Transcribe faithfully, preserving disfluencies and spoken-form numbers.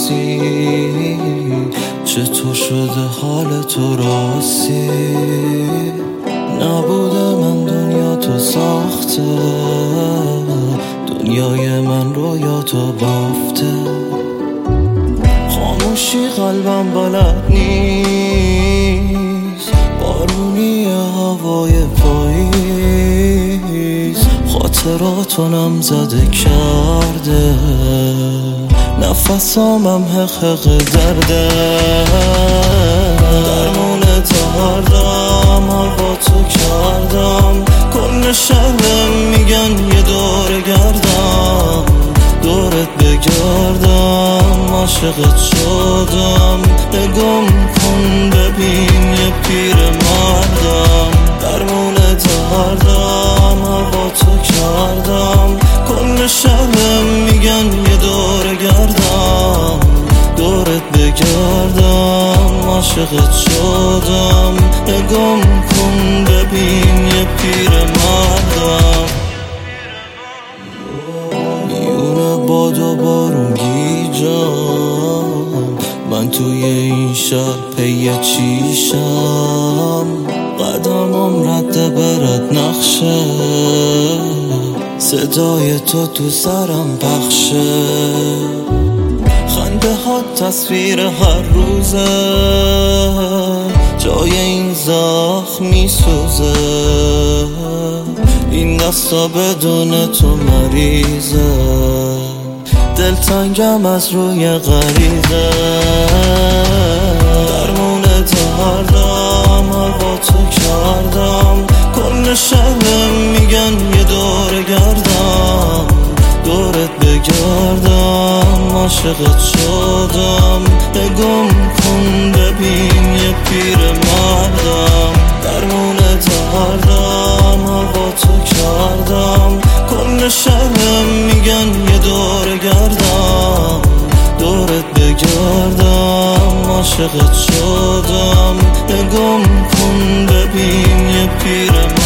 نیستی، چطور شده حال تو راستی؟ نبوده من دنیا تو ساخته، دنیای من رویا تو بافته. خاموشی قلبم بلد نیست، بارونی هوای پاییز خاطراتو نم زده کرده، نفسامم حقق درده. درمون تردم هوا تو کردم، کل شهرم میگن یه دور گردم، دورت بگردم عاشقت شدم. نگم کن ببین یه پیر مردم، درمون تردم هوا تو کردم، کل شهرم میگن یه دور گردم، دورت بگردم عاشقت شدم. نگم کن ببین یه پیر مردم، میونه باد و بارون گیجم، من توی این شهر پی چیشم، قدمم رد برد نقشه، صدای تو تو سرم پخشه. خنده ها تصویر هر روزه، جای این زخم میسوزه، این دستا بدون تو مریضه، دلتنگم از روی غریزه. درمون تردم هوا تو کردم، کل شهرم میگن یه دور گردم، دورت بگردم عاشقت شدم. نگم کن ببین یه پیر مردم، درمون تردم هوا تو کردم، کل شهرم میگن یه دور گردم، دورت بگردم عاشقت شدم. نگم کن ببین یه پیر مردم.